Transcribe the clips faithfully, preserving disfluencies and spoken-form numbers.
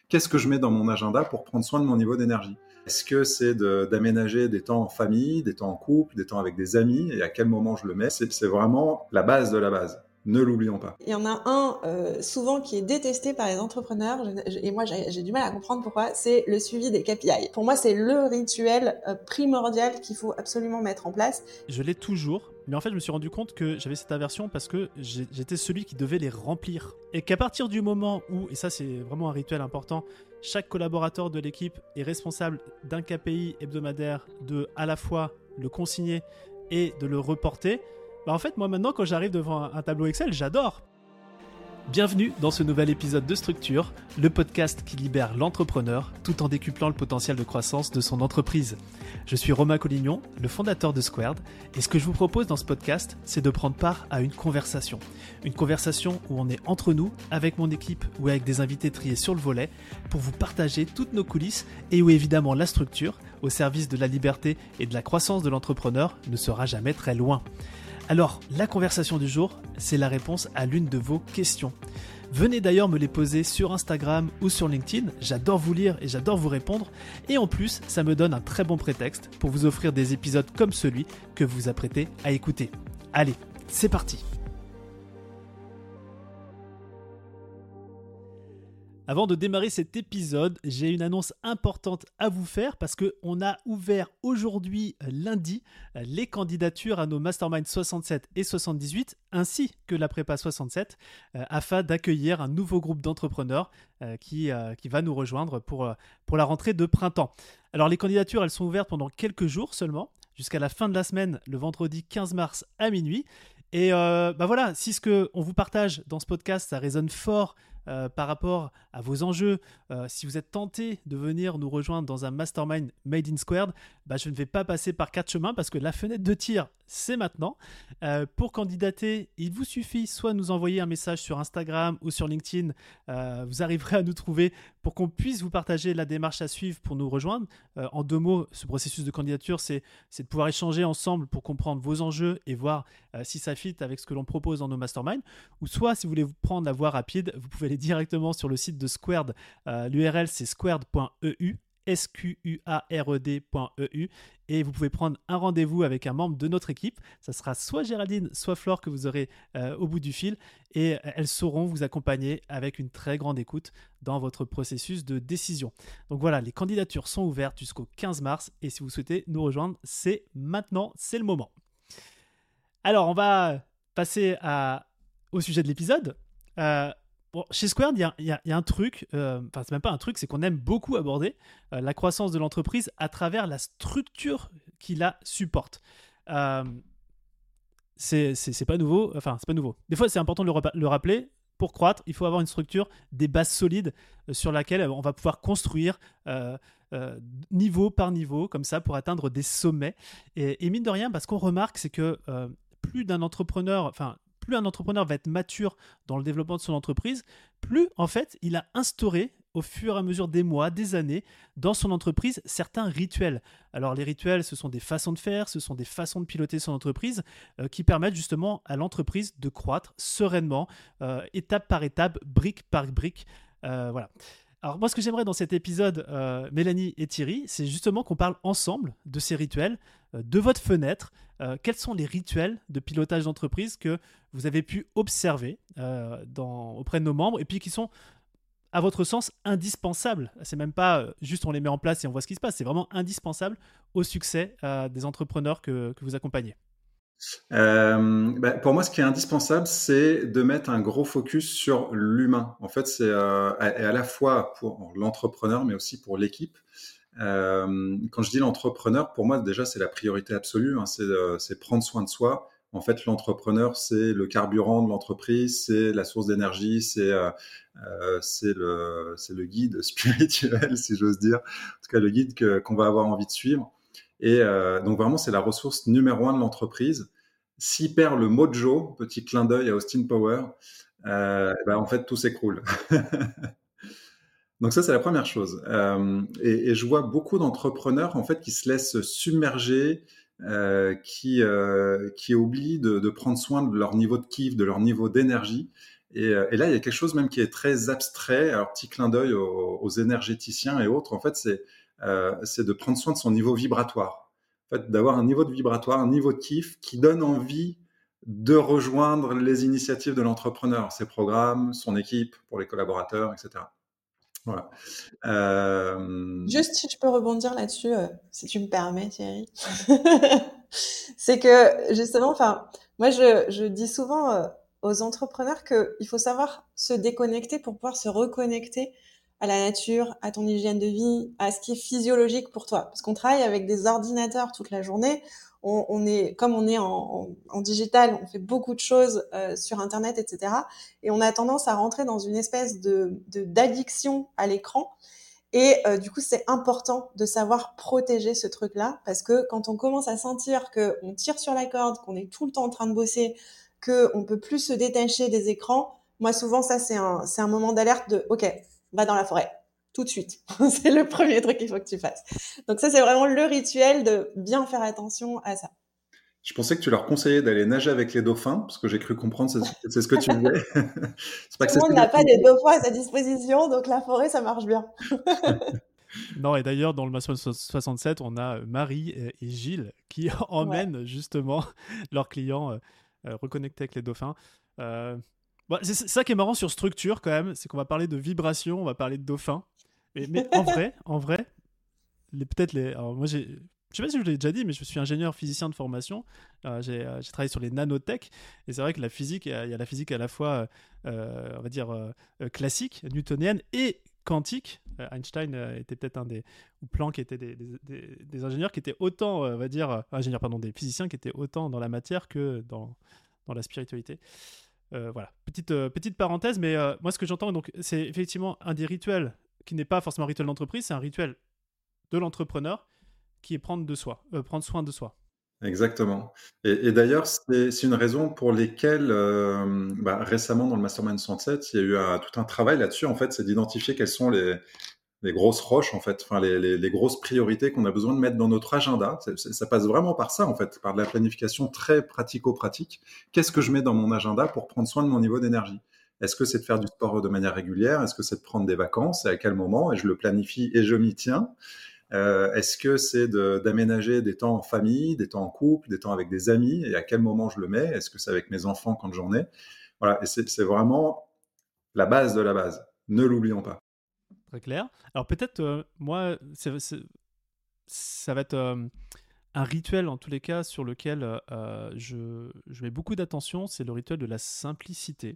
qu'est-ce que je mets dans mon agenda pour prendre soin de mon niveau d'énergie ? Est-ce que c'est de, d'aménager des temps en famille, des temps en couple, des temps avec des amis, et à quel moment je le mets ? c'est, c'est vraiment la base de la base. Ne l'oublions pas. Il y en a un euh, souvent qui est détesté par les entrepreneurs, et moi j'ai, j'ai du mal à comprendre pourquoi, c'est le suivi des K P I. Pour moi, c'est le rituel euh, primordial qu'il faut absolument mettre en place. Je l'ai toujours, mais en fait je me suis rendu compte que j'avais cette aversion parce que j'étais celui qui devait les remplir. Et qu'à partir du moment où, et ça c'est vraiment un rituel important, chaque collaborateur de l'équipe est responsable d'un K P I hebdomadaire, de à la fois le consigner et de le reporter, bah en fait moi maintenant quand j'arrive devant un, un tableau Excel, j'adore. Bienvenue dans ce nouvel épisode de Structure, le podcast qui libère l'entrepreneur tout en décuplant le potentiel de croissance de son entreprise. Je suis Romain Collignon, le fondateur de Squared, et ce que je vous propose dans ce podcast, c'est de prendre part à une conversation. Une conversation où on est entre nous, avec mon équipe ou avec des invités triés sur le volet, pour vous partager toutes nos coulisses et où évidemment la structure, au service de la liberté et de la croissance de l'entrepreneur, ne sera jamais très loin. Alors, la conversation du jour, c'est la réponse à l'une de vos questions. Venez d'ailleurs me les poser sur Instagram ou sur LinkedIn, j'adore vous lire et j'adore vous répondre. Et en plus, ça me donne un très bon prétexte pour vous offrir des épisodes comme celui que vous vous apprêtez à écouter. Allez, c'est parti! Avant de démarrer cet épisode, j'ai une annonce importante à vous faire parce qu'on a ouvert aujourd'hui, lundi, les candidatures à nos Mastermind soixante-sept et soixante-dix-huit ainsi que la Prépa soixante-sept euh, afin d'accueillir un nouveau groupe d'entrepreneurs euh, qui, euh, qui va nous rejoindre pour, euh, pour la rentrée de printemps. Alors les candidatures, elles sont ouvertes pendant quelques jours seulement, jusqu'à la fin de la semaine, le vendredi quinze mars à minuit. Et euh, bah voilà, si ce qu'on vous partage dans ce podcast, ça résonne fort euh, par rapport à vos enjeux, euh, si vous êtes tenté de venir nous rejoindre dans un mastermind Made in Squared, bah je ne vais pas passer par quatre chemins parce que la fenêtre de tir, c'est maintenant. Euh, pour candidater, il vous suffit soit nous envoyer un message sur Instagram ou sur LinkedIn, euh, vous arriverez à nous trouver pour qu'on puisse vous partager la démarche à suivre pour nous rejoindre. Euh, en deux mots, ce processus de candidature, c'est, c'est de pouvoir échanger ensemble pour comprendre vos enjeux et voir euh, si ça fit avec ce que l'on propose dans nos masterminds. Ou soit, si vous voulez vous prendre la voie rapide, vous pouvez aller directement sur le site de Squared. Euh, L'U R L, c'est squared point e u. S Q U A R E D point E U et vous pouvez prendre un rendez-vous avec un membre de notre équipe. Ça sera soit Géraldine, soit Flore que vous aurez euh, au bout du fil et elles sauront vous accompagner avec une très grande écoute dans votre processus de décision. Donc voilà, les candidatures sont ouvertes jusqu'au quinze mars et si vous souhaitez nous rejoindre, c'est maintenant, c'est le moment. Alors, on va passer à, au sujet de l'épisode. Euh, Bon, chez Squared, il y, y, y a un truc, euh, enfin c'est même pas un truc, c'est qu'on aime beaucoup aborder euh, la croissance de l'entreprise à travers la structure qui la supporte. Euh, c'est, c'est, c'est pas nouveau, enfin c'est pas nouveau. Des fois c'est important de le, repa- le rappeler, pour croître, il faut avoir une structure, des bases solides euh, sur laquelle on va pouvoir construire euh, euh, niveau par niveau, comme ça, pour atteindre des sommets. Et, et mine de rien, bah, ce qu'on remarque, c'est que euh, plus d'un entrepreneur, enfin plus un entrepreneur va être mature dans le développement de son entreprise, plus en fait il a instauré au fur et à mesure des mois, des années, dans son entreprise, certains rituels. Alors les rituels, ce sont des façons de faire, ce sont des façons de piloter son entreprise euh, qui permettent justement à l'entreprise de croître sereinement, euh, étape par étape, brique par brique. Euh, voilà. Alors moi, ce que j'aimerais dans cet épisode, euh, Mélanie et Thierry, c'est justement qu'on parle ensemble de ces rituels, euh, de votre fenêtre. Euh, quels sont les rituels de pilotage d'entreprise que vous avez pu observer euh, dans, auprès de nos membres et puis qui sont, à votre sens, indispensables. C'est même pas euh, juste on les met en place et on voit ce qui se passe, c'est vraiment indispensable au succès euh, des entrepreneurs que, que vous accompagnez. Euh, bah, pour moi, ce qui est indispensable, c'est de mettre un gros focus sur l'humain. En fait, c'est euh, à, à la fois pour l'entrepreneur, mais aussi pour l'équipe. Euh, quand je dis l'entrepreneur, pour moi, déjà, c'est la priorité absolue. Hein, c'est, euh, c'est prendre soin de soi. En fait, l'entrepreneur, c'est le carburant de l'entreprise, c'est la source d'énergie, c'est, euh, euh, c'est, le, c'est le guide spirituel, si j'ose dire. En tout cas, le guide que, qu'on va avoir envie de suivre. Et euh, donc vraiment, c'est la ressource numéro un de l'entreprise. S'il perd le mojo, petit clin d'œil à Austin Power, euh, ben en fait, tout s'écroule. Donc ça, c'est la première chose. Euh, et, et je vois beaucoup d'entrepreneurs en fait qui se laissent submerger, euh, qui, euh, qui oublient de, de prendre soin de leur niveau de kiff, de leur niveau d'énergie. Et, et là, il y a quelque chose même qui est très abstrait. Alors, petit clin d'œil aux, aux énergéticiens et autres. En fait, c'est, euh, c'est de prendre soin de son niveau vibratoire. En fait, d'avoir un niveau de vibratoire, un niveau de kiff qui donne envie de rejoindre les initiatives de l'entrepreneur, ses programmes, son équipe, pour les collaborateurs, et cetera. Voilà. Euh... Juste si je peux rebondir là-dessus, euh, si tu me permets, Thierry. C'est que justement, enfin, moi je, je dis souvent euh, aux entrepreneurs qu'il faut savoir se déconnecter pour pouvoir se reconnecter à la nature, à ton hygiène de vie, à ce qui est physiologique pour toi. Parce qu'on travaille avec des ordinateurs toute la journée. On, on est, comme on est en, en, en digital, on fait beaucoup de choses euh, sur Internet, et cetera. Et on a tendance à rentrer dans une espèce de, de d'addiction à l'écran. Et euh, du coup, c'est important de savoir protéger ce truc-là, parce que quand on commence à sentir qu'on tire sur la corde, qu'on est tout le temps en train de bosser, qu'on peut plus se détacher des écrans, moi souvent ça c'est un, c'est un moment d'alerte de « Ok, va dans la forêt, tout de suite ». C'est le premier truc qu'il faut que tu fasses. Donc ça c'est vraiment le rituel de bien faire attention à ça. Je pensais que tu leur conseillais d'aller nager avec les dauphins, parce que j'ai cru comprendre que c'est, c'est ce que tu disais. C'est pas tout que le monde n'a pas des dauphins à sa disposition, donc la forêt, ça marche bien. Non, et d'ailleurs, dans le Mastermind soixante-sept, on a Marie et Gilles qui emmènent ouais. justement leurs clients euh, euh, reconnecter avec les dauphins. Euh, bon, c'est, c'est ça qui est marrant sur Structure quand même, c'est qu'on va parler de vibration, on va parler de dauphins. Mais, mais en vrai, en vrai, les, peut-être les... Alors moi, j'ai... Je sais pas si je l'ai déjà dit, mais je suis ingénieur physicien de formation. Euh, j'ai, euh, j'ai travaillé sur les nanotech. Et c'est vrai que la physique, il y a, il y a la physique à la fois, euh, on va dire, euh, classique, newtonienne et quantique. Euh, Einstein euh, était peut-être un des... Ou Planck était des, des, des, des ingénieurs qui étaient autant, euh, on va dire... Euh, ingénieurs, pardon, des physiciens qui étaient autant dans la matière que dans, dans la spiritualité. Euh, voilà, petite, euh, petite parenthèse. Mais euh, moi, ce que j'entends, donc, c'est effectivement un des rituels qui n'est pas forcément un rituel d'entreprise, c'est un rituel de l'entrepreneur qui est prendre de soi, euh, prendre soin de soi. Exactement. Et, et d'ailleurs, c'est, c'est une raison pour lesquelles euh, bah, récemment dans le Mastermind soixante-sept, il y a eu un, tout un travail là-dessus. En fait, c'est d'identifier quelles sont les, les grosses roches, en fait, enfin les, les, les grosses priorités qu'on a besoin de mettre dans notre agenda. C'est, c'est, ça passe vraiment par ça, en fait, par de la planification très pratico-pratique. Qu'est-ce que je mets dans mon agenda pour prendre soin de mon niveau d'énergie ? Est-ce que c'est de faire du sport de manière régulière ? Est-ce que c'est de prendre des vacances ? Et à quel moment ? Et je le planifie et je m'y tiens. Euh, est-ce que c'est de, d'aménager des temps en famille, des temps en couple, des temps avec des amis, et à quel moment je le mets ? Est-ce que c'est avec mes enfants quand j'en ai ? Voilà, et c'est, c'est vraiment la base de la base. Ne l'oublions pas. Très clair. Alors peut-être, euh, moi, c'est, c'est, ça va être euh, un rituel en tous les cas sur lequel euh, je, je mets beaucoup d'attention, c'est le rituel de la simplicité.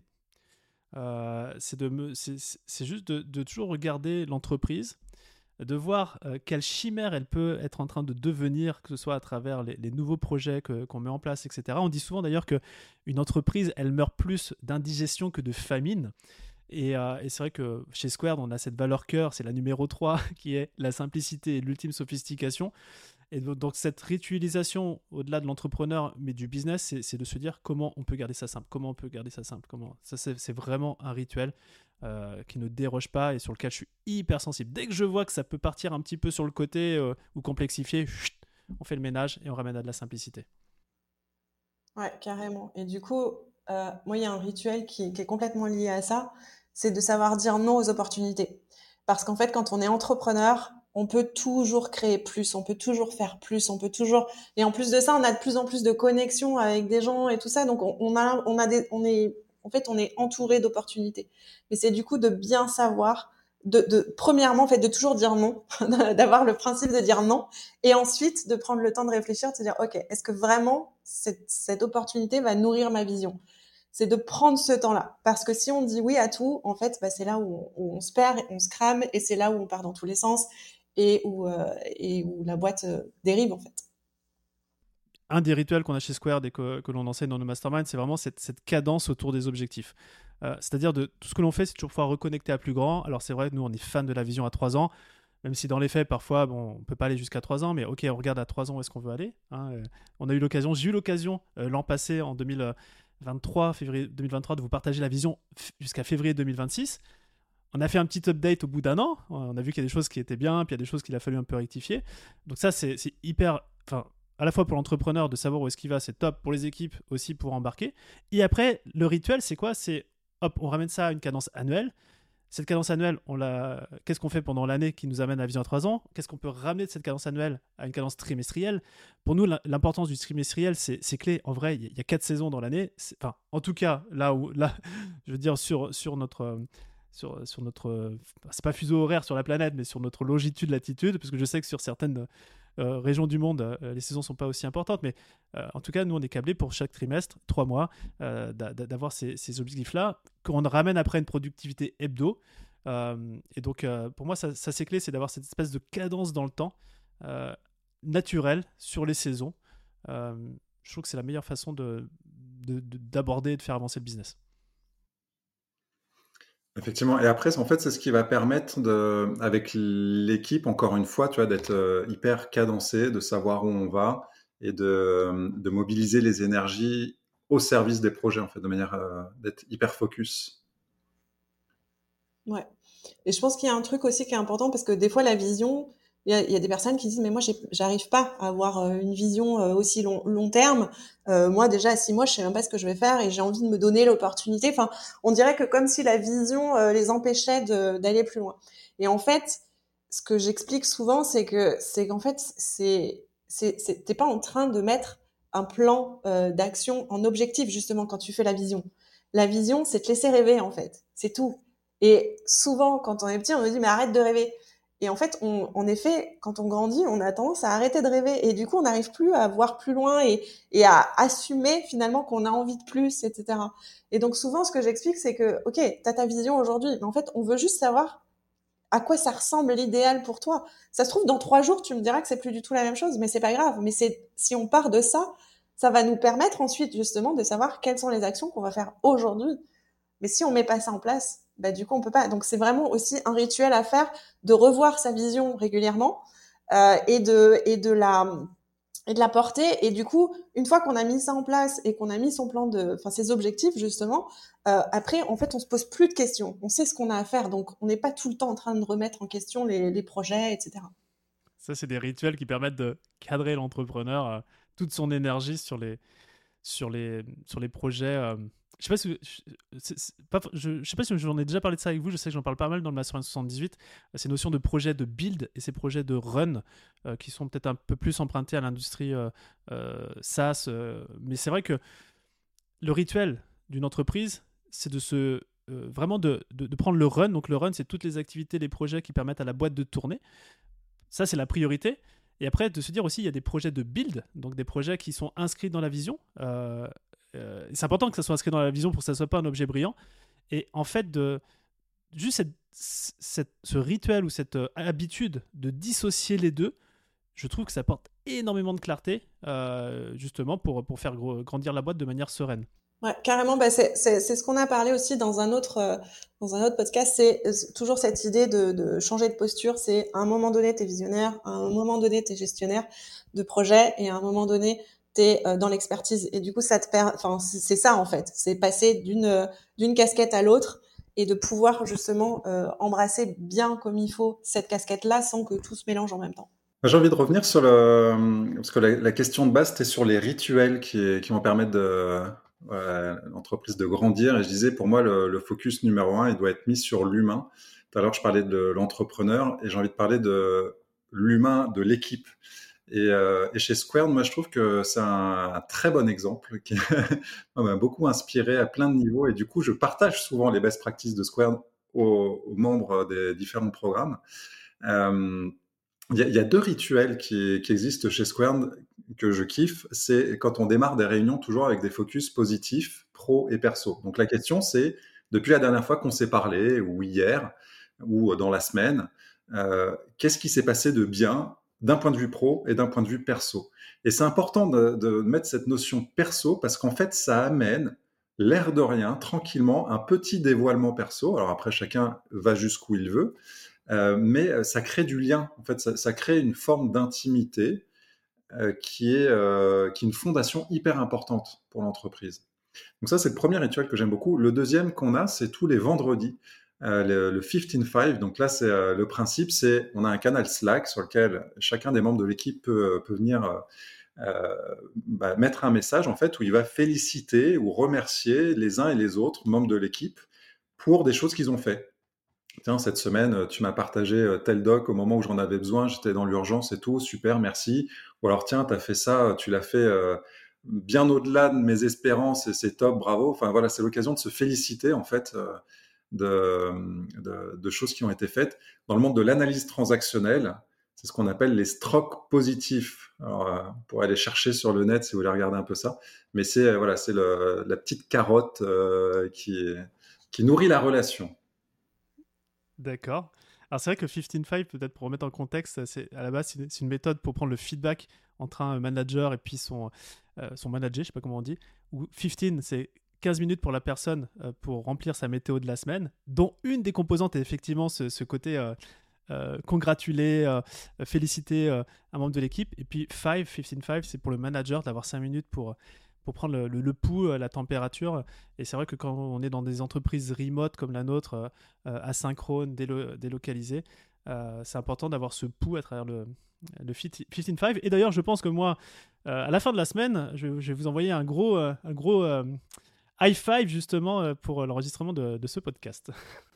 Euh, c'est, de me, c'est, c'est juste de, de toujours regarder l'entreprise, de voir euh, quelle chimère elle peut être en train de devenir, que ce soit à travers les, les nouveaux projets que, qu'on met en place, et cetera. On dit souvent d'ailleurs qu'une entreprise, elle meurt plus d'indigestion que de famine. Et, euh, et c'est vrai que chez Squared, on a cette valeur cœur, c'est la numéro trois, qui est la simplicité et l'ultime sophistication. Et donc cette ritualisation au-delà de l'entrepreneur, mais du business, c'est, c'est de se dire comment on peut garder ça simple, comment on peut garder ça simple. Comment... Ça, c'est, c'est vraiment un rituel euh, qui ne déroge pas et sur lequel je suis hyper sensible. Dès que je vois que ça peut partir un petit peu sur le côté euh, ou complexifier, chut, on fait le ménage et on ramène à de la simplicité. Ouais, carrément. Et du coup, euh, moi, il y a un rituel qui, qui est complètement lié à ça, c'est de savoir dire non aux opportunités. Parce qu'en fait, quand on est entrepreneur, on peut toujours créer plus, on peut toujours faire plus, on peut toujours... Et en plus de ça, on a de plus en plus de connexions avec des gens et tout ça, donc on, on a, on a des, on est, en fait, on est entouré d'opportunités. Mais c'est du coup de bien savoir, de, de premièrement, en fait, de toujours dire non, d'avoir le principe de dire non, et ensuite de prendre le temps de réfléchir, de se dire, ok, est-ce que vraiment cette, cette opportunité va nourrir ma vision ? C'est de prendre ce temps-là. Parce que si on dit oui à tout, en fait, bah, c'est là où on, où on se perd, on se crame, et c'est là où on part dans tous les sens, et où, euh, et où la boîte euh, dérive, en fait. Un des rituels qu'on a chez Squared et que, que l'on enseigne dans nos masterminds, c'est vraiment cette, cette cadence autour des objectifs. Euh, c'est-à-dire de tout ce que l'on fait, c'est toujours pouvoir reconnecter à plus grand. Alors c'est vrai, nous, on est fans de la vision à trois ans, même si dans les faits, parfois, bon, on ne peut pas aller jusqu'à trois ans, mais ok, on regarde à trois ans où est-ce qu'on veut aller. Hein, euh, on a eu l'occasion, j'ai eu l'occasion euh, l'an passé, en deux mille vingt-trois, février deux mille vingt-trois, de vous partager la vision f- jusqu'à février deux mille vingt-six. On a fait un petit update au bout d'un an. On a vu qu'il y a des choses qui étaient bien, puis il y a des choses qu'il a fallu un peu rectifier. Donc ça, c'est, c'est hyper... Enfin, à la fois pour l'entrepreneur de savoir où est-ce qu'il va, c'est top. Pour les équipes aussi pour embarquer. Et après, le rituel, c'est quoi ? C'est hop, on ramène ça à une cadence annuelle. Cette cadence annuelle, on l'a... qu'est-ce qu'on fait pendant l'année qui nous amène à la vision à trois ans? Qu'est-ce qu'on peut ramener de cette cadence annuelle à une cadence trimestrielle? Pour nous, l'importance du trimestriel, c'est, c'est clé. En vrai, il y a quatre saisons dans l'année. C'est... Enfin, en tout cas, là où, là, je veux dire, sur, sur notre... Sur, sur notre... C'est pas fuseau horaire sur la planète, mais sur notre longitude, latitude, parce que je sais que sur certaines euh, régions du monde, euh, les saisons sont pas aussi importantes, mais euh, en tout cas, nous, on est câblés pour chaque trimestre, trois mois, euh, d'avoir ces, ces objectifs-là, qu'on ramène après une productivité hebdo. Euh, et donc, euh, pour moi, ça, ça c'est clé, c'est d'avoir cette espèce de cadence dans le temps, euh, naturelle, sur les saisons. Euh, je trouve que c'est la meilleure façon de, de, de, d'aborder et de faire avancer le business. Effectivement. Et après, en fait, c'est ce qui va permettre de, avec l'équipe, encore une fois, tu vois, d'être euh, hyper cadencé, de savoir où on va et de, de mobiliser les énergies au service des projets, en fait, de manière euh, d'être hyper focus. Ouais. Et je pense qu'il y a un truc aussi qui est important parce que des fois, la vision, il y a, il y a des personnes qui disent, mais moi, j'ai, j'arrive pas à avoir euh, une vision euh, aussi long, long terme. Euh, moi, déjà, à six mois, je sais même pas ce que je vais faire et j'ai envie de me donner l'opportunité. Enfin, on dirait que comme si la vision euh, les empêchait de, d'aller plus loin. Et en fait, ce que j'explique souvent, c'est que, c'est qu'en fait, c'est, c'est, c'est, t'es pas en train de mettre un plan euh, d'action en objectif, justement, quand tu fais la vision. La vision, c'est te laisser rêver, en fait. C'est tout. Et souvent, quand on est petit, on me dit, mais arrête de rêver. Et en fait, on, en effet, quand on grandit, on a tendance à arrêter de rêver. Et du coup, on n'arrive plus à voir plus loin et, et à assumer finalement qu'on a envie de plus, et cetera. Et donc souvent, ce que j'explique, c'est que, ok, t'as ta vision aujourd'hui, mais en fait, on veut juste savoir à quoi ça ressemble l'idéal pour toi. Ça se trouve, dans trois jours, tu me diras que c'est plus du tout la même chose, mais c'est pas grave. Mais c'est, si on part de ça, ça va nous permettre ensuite, justement, de savoir quelles sont les actions qu'on va faire aujourd'hui. Mais si on met pas ça en place, bah du coup on peut pas. Donc c'est vraiment aussi un rituel à faire, de revoir sa vision régulièrement euh, et de et de la et de la porter. Et du coup, une fois qu'on a mis ça en place et qu'on a mis son plan de, enfin ses objectifs justement, euh, après en fait on se pose plus de questions. On sait ce qu'on a à faire, donc on n'est pas tout le temps en train de remettre en question les, les projets, et cetera. Ça, c'est des rituels qui permettent de cadrer l'entrepreneur, euh, toute son énergie sur les sur les sur les projets. Euh, je sais pas si c'est, c'est pas, je, je sais pas si j'en ai déjà parlé de ça avec vous. Je sais que j'en parle pas mal dans le Mastermind soixante-dix-huit. Ces notions de projet de build et ces projets de run euh, qui sont peut-être un peu plus empruntés à l'industrie euh, euh, SaaS. Euh, mais c'est vrai que le rituel d'une entreprise, c'est de se euh, vraiment de, de, de prendre le run. Donc le run, c'est toutes les activités, les projets qui permettent à la boîte de tourner. Ça, c'est la priorité. Et après, de se dire aussi, il y a des projets de build, donc des projets qui sont inscrits dans la vision. Euh, euh, c'est important que ça soit inscrit dans la vision pour que ça ne soit pas un objet brillant. Et en fait, de, juste cette, cette, ce rituel ou cette euh, habitude de dissocier les deux, je trouve que ça apporte énormément de clarté, euh, justement, pour, pour faire gros, grandir la boîte de manière sereine. Ouais, carrément. Bah c'est, c'est, c'est ce qu'on a parlé aussi dans un autre, euh, dans un autre podcast. C'est euh, toujours cette idée de, de changer de posture. C'est à un moment donné, t'es visionnaire, à un moment donné, t'es gestionnaire de projet, et à un moment donné, t'es euh, dans l'expertise. Et du coup, ça te perd. Enfin, c'est, c'est ça en fait. C'est passer d'une euh, d'une casquette à l'autre et de pouvoir justement euh, embrasser bien comme il faut cette casquette-là sans que tout se mélange en même temps. J'ai envie de revenir sur le, parce que la, la question de base, c'était sur les rituels qui, qui vont permettre de euh, l'entreprise de grandir. Et je disais, pour moi, le, le focus numéro un, il doit être mis sur l'humain. Tout à l'heure, je parlais de l'entrepreneur et j'ai envie de parler de l'humain, de l'équipe. Et, euh, et chez Squared, moi, je trouve que c'est un, un très bon exemple qui m'a beaucoup inspiré à plein de niveaux. Et du coup, je partage souvent les best practices de Squared aux, aux membres des différents programmes. Euh, Il y, a, il y a deux rituels qui, qui existent chez Squared que je kiffe. C'est quand on démarre des réunions toujours avec des focus positifs, pro et perso. Donc la question, c'est, depuis la dernière fois qu'on s'est parlé, ou hier, ou dans la semaine, euh, qu'est-ce qui s'est passé de bien d'un point de vue pro et d'un point de vue perso? Et c'est important de, de mettre cette notion perso parce qu'en fait, ça amène, l'air de rien, tranquillement, un petit dévoilement perso. Alors après, chacun va jusqu'où il veut. Euh, mais ça crée du lien, en fait, ça, ça crée une forme d'intimité euh, qui, est, euh, qui est une fondation hyper importante pour l'entreprise. Donc ça, c'est le premier rituel que j'aime beaucoup. Le deuxième qu'on a, c'est tous les vendredis, euh, le, le quinze cinq. Donc là, c'est euh, le principe, c'est on a un canal Slack sur lequel chacun des membres de l'équipe peut, peut venir euh, euh, bah, mettre un message en fait où il va féliciter ou remercier les uns et les autres membres de l'équipe pour des choses qu'ils ont fait. Tiens, cette semaine, tu m'as partagé tel doc au moment où j'en avais besoin, j'étais dans l'urgence et tout, super, merci. Ou alors, tiens, tu as fait ça, tu l'as fait euh, bien au-delà de mes espérances et c'est top, bravo. Enfin voilà, c'est l'occasion de se féliciter en fait euh, de, de, de choses qui ont été faites. Dans le monde de l'analyse transactionnelle, c'est ce qu'on appelle les strokes positifs. Alors, euh, on pourrait aller chercher sur le net si vous voulez regarder un peu ça. Mais c'est euh, voilà, c'est le, la petite carotte euh, qui, qui nourrit la relation. D'accord. Alors c'est vrai que quinze cinq, peut-être pour remettre en contexte, c'est, à la base, c'est une, c'est une méthode pour prendre le feedback entre un manager et puis son, euh, son manager, je sais pas comment on dit. Où quinze, c'est quinze minutes pour la personne euh, pour remplir sa météo de la semaine, dont une des composantes est effectivement ce, ce côté euh, euh, congratuler, euh, féliciter euh, un membre de l'équipe. Et puis cinq, quinze cinq, c'est pour le manager d'avoir cinq minutes pour, pour prendre le, le, le pouls, la température. Et c'est vrai que quand on est dans des entreprises remote comme la nôtre, euh, asynchrone, délo- délocalisées, euh, c'est important d'avoir ce pouls à travers le, le quinze cinq. Et d'ailleurs, je pense que moi, euh, à la fin de la semaine, je, je vais vous envoyer un gros, euh, un gros euh, high five justement euh, pour l'enregistrement de, de ce podcast.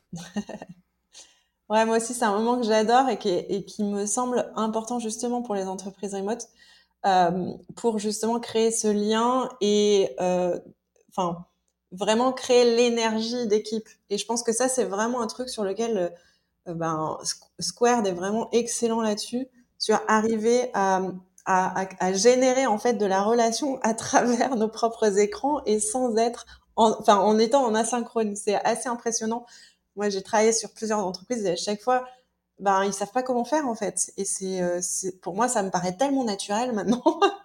Ouais, moi aussi, c'est un moment que j'adore et qui, et qui me semble important justement pour les entreprises remote, euh, pour justement créer ce lien et euh, enfin vraiment créer l'énergie d'équipe. Et je pense que ça, c'est vraiment un truc sur lequel euh, ben, Squared est vraiment excellent là-dessus, sur arriver à, à, à, à générer en fait de la relation à travers nos propres écrans et sans être, en, enfin en étant en asynchrone. C'est assez impressionnant. Moi, j'ai travaillé sur plusieurs entreprises et à chaque fois, ben ils savent pas comment faire en fait. Et c'est, euh, c'est pour moi, ça me paraît tellement naturel maintenant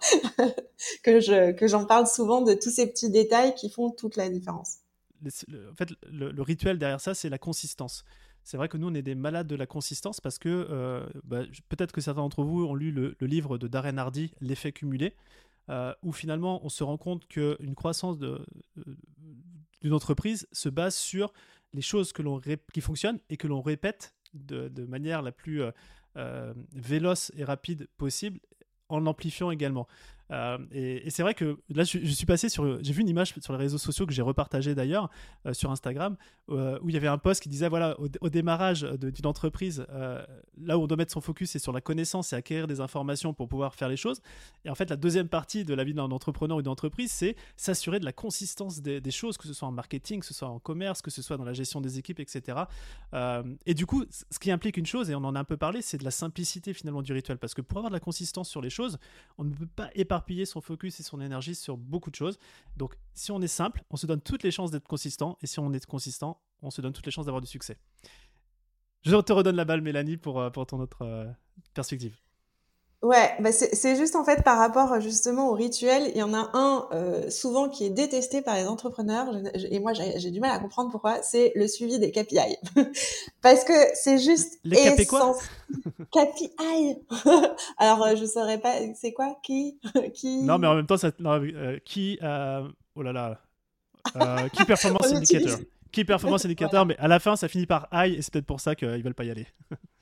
que je que j'en parle souvent de tous ces petits détails qui font toute la différence. Le, le, en fait, le, le rituel derrière ça, c'est la consistance. C'est vrai que nous, on est des malades de la consistance parce que euh, bah, peut-être que certains d'entre vous ont lu le, le livre de Darren Hardy, L'effet cumulé, euh, où finalement, on se rend compte qu'une croissance de, de, d'une entreprise se base sur les choses que l'on ré- qui fonctionnent et que l'on répète de, de manière la plus euh, euh, véloce et rapide possible, en l'amplifiant également. Euh, et, et c'est vrai que là, je, je suis passé sur, j'ai vu une image sur les réseaux sociaux que j'ai repartagée d'ailleurs euh, sur Instagram, euh, où il y avait un post qui disait voilà, au, au démarrage de, d'une entreprise, euh, là où on doit mettre son focus, c'est sur la connaissance et acquérir des informations pour pouvoir faire les choses. Et en fait, la deuxième partie de la vie d'un entrepreneur ou d'une entreprise, c'est s'assurer de la consistance des, des choses, que ce soit en marketing, que ce soit en commerce, que ce soit dans la gestion des équipes, et cetera. Euh, et du coup, ce qui implique une chose, et on en a un peu parlé, c'est de la simplicité finalement du rituel, parce que pour avoir de la consistance sur les choses, on ne peut pas éparpiller son focus et son énergie sur beaucoup de choses. Donc, si on est simple, on se donne toutes les chances d'être consistant, et si on est consistant, on se donne toutes les chances d'avoir du succès. Je te redonne la balle, Mélanie, pour, pour ton autre euh, perspective. Ouais, bah c'est, c'est juste en fait par rapport justement au rituel, il y en a un euh, souvent qui est détesté par les entrepreneurs, je- et moi j'ai, j'ai du mal à comprendre pourquoi, c'est le suivi des K P I. Parce que c'est juste Les K P quoi? essentiel. K P I. Alors euh, je saurais pas, c'est quoi? Qui? Non, mais en Qui? même temps, ça, non, euh, qui, euh, oh là là, euh, Key Performance On Indicator. utilise. Key Performance Indicator, Voilà. mais à la fin, ça finit par I, et c'est peut-être pour ça qu'ils veulent pas y aller.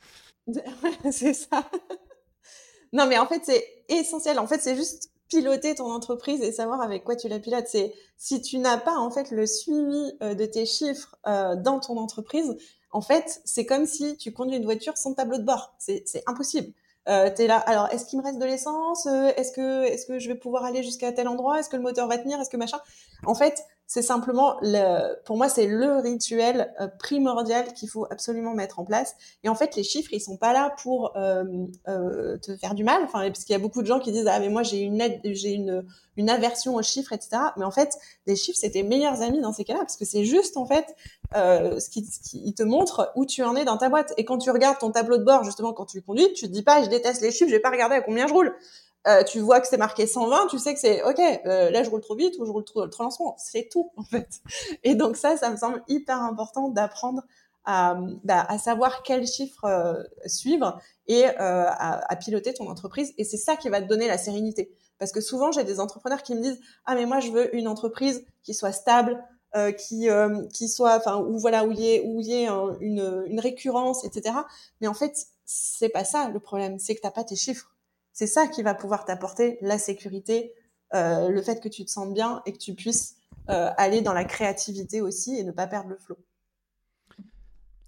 C'est ça. Non, mais en fait, c'est essentiel. En fait, c'est juste piloter ton entreprise et savoir avec quoi tu la pilotes. C'est si tu n'as pas en fait le suivi euh, de tes chiffres euh, dans ton entreprise, en fait, c'est comme si tu conduis une voiture sans tableau de bord. C'est c'est impossible. Euh, t'es là. Alors, est-ce qu'il me reste de l'essence? Euh, Est-ce que est-ce que je vais pouvoir aller jusqu'à tel endroit? Est-ce que le moteur va tenir? Est-ce que machin? En fait, c'est simplement le, pour moi, c'est le rituel euh, primordial qu'il faut absolument mettre en place. Et en fait, les chiffres, ils sont pas là pour euh, euh, te faire du mal. Enfin, parce qu'il y a beaucoup de gens qui disent ah mais moi j'ai une aide, j'ai une une aversion aux chiffres, et cetera. Mais en fait, les chiffres c'est tes meilleurs amis dans ces cas-là parce que c'est juste en fait euh, ce qui, ce qui te montre où tu en es dans ta boîte. Et quand tu regardes ton tableau de bord justement quand tu conduis, tu te dis pas je déteste les chiffres, je vais pas regarder à combien je roule. Euh, tu vois que c'est marqué cent vingt, tu sais que c'est ok, euh, là je roule trop vite ou je roule trop, trop lentement, c'est tout en fait. Et donc ça, ça me semble hyper important d'apprendre à, bah, à savoir quels chiffres euh, suivre et euh, à, à piloter ton entreprise. Et c'est ça qui va te donner la sérénité. Parce que souvent, j'ai des entrepreneurs qui me disent « Ah, mais moi, je veux une entreprise qui soit stable, euh, qui, euh, qui soit, enfin, où voilà, où il y ait, où il y ait un, une, une récurrence, et cetera. Mais en fait, c'est pas ça le problème, c'est que t'as pas tes chiffres. C'est ça qui va pouvoir t'apporter la sécurité, euh, le fait que tu te sentes bien et que tu puisses euh, aller dans la créativité aussi et ne pas perdre le flow.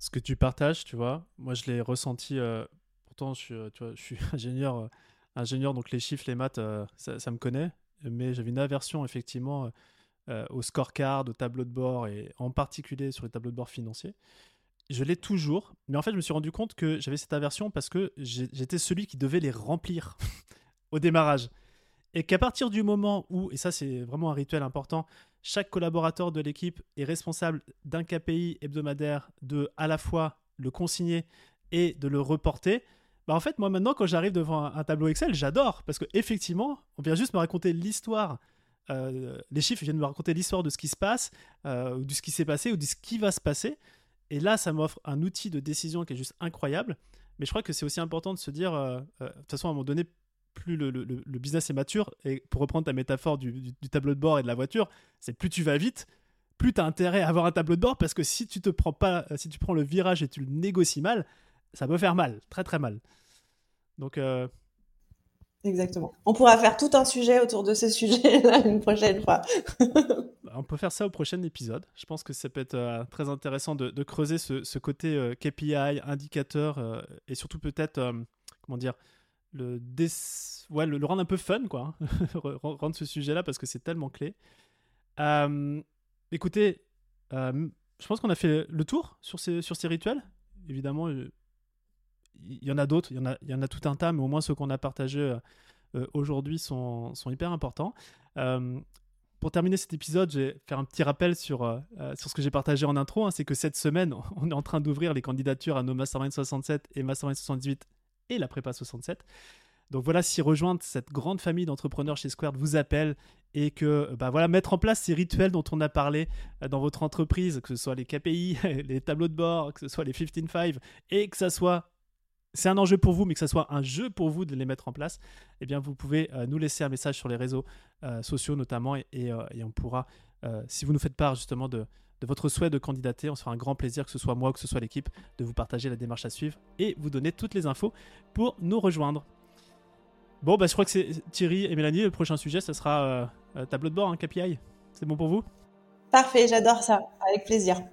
ce que tu partages, tu vois. Moi, je l'ai ressenti. Euh, pourtant, je suis, euh, tu vois, je suis ingénieur, euh, ingénieur, donc les chiffres, les maths, euh, ça, ça me connaît. Mais j'avais une aversion, effectivement, euh, au scorecard, au tableau de bord, et en particulier sur les tableaux de bord financiers. Je l'ai toujours, mais en fait, je me suis rendu compte que j'avais cette aversion parce que j'ai- j'étais celui qui devait les remplir au démarrage. Et qu'à partir du moment où, et ça c'est vraiment un rituel important, chaque collaborateur de l'équipe est responsable d'un K P I hebdomadaire, de à la fois le consigner et de le reporter, bah en fait moi maintenant quand j'arrive devant un, un tableau Excel, j'adore parce que effectivement on vient juste me raconter l'histoire, euh, les chiffres viennent me raconter l'histoire de ce qui se passe, euh, ou de ce qui s'est passé ou de ce qui va se passer, et là ça m'offre un outil de décision qui est juste incroyable. Mais je crois que c'est aussi important de se dire, euh, euh, de toute façon à un moment donné, plus le, le, le business est mature, et pour reprendre ta métaphore du, du, du tableau de bord et de la voiture, c'est plus tu vas vite, plus tu as intérêt à avoir un tableau de bord, parce que si tu te prends pas, si tu prends le virage et tu le négocies mal, ça peut faire mal, très très mal. Donc euh... Exactement. On pourra faire tout un sujet autour de ce sujet-là une prochaine fois. on peut faire ça au prochain épisode. Je pense que ça peut être euh, très intéressant de, de creuser ce, ce côté euh, K P I, indicateur, euh, et surtout peut-être, euh, comment dire, le, des... ouais, le, le rendre un peu fun, quoi. Rendre ce sujet-là, parce que c'est tellement clé. Euh, écoutez, euh, je pense qu'on a fait le tour sur ces, sur ces rituels. Évidemment, il euh, y, y en a d'autres, il y en a, y en a tout un tas, mais au moins ceux qu'on a partagés euh, aujourd'hui sont, sont hyper importants. Euh, pour terminer cet épisode, je vais faire un petit rappel sur, euh, sur ce que j'ai partagé en intro. Hein, c'est que cette semaine, on est en train d'ouvrir les candidatures à nos Mastermind soixante-sept et Mastermind soixante-dix-huit et la prépa soixante-sept. Donc voilà, si rejoindre cette grande famille d'entrepreneurs chez Squared vous appelle, et que bah voilà, mettre en place ces rituels dont on a parlé dans votre entreprise, que ce soit les K P I, les tableaux de bord, que ce soit les quinze cinq, et que ça soit, c'est un enjeu pour vous, mais que ça soit un jeu pour vous de les mettre en place, eh bien vous pouvez euh, nous laisser un message sur les réseaux euh, sociaux notamment, et, et, euh, et on pourra, euh, si vous nous faites part justement de, de votre souhait de candidater, on se fera un grand plaisir, que ce soit moi ou que ce soit l'équipe, de vous partager la démarche à suivre et vous donner toutes les infos pour nous rejoindre. Bon, bah, je crois que c'est Thierry et Mélanie. Le prochain sujet, ce sera euh, tableau de bord, hein, K P I. C'est bon pour vous ? Parfait, j'adore ça. Avec plaisir.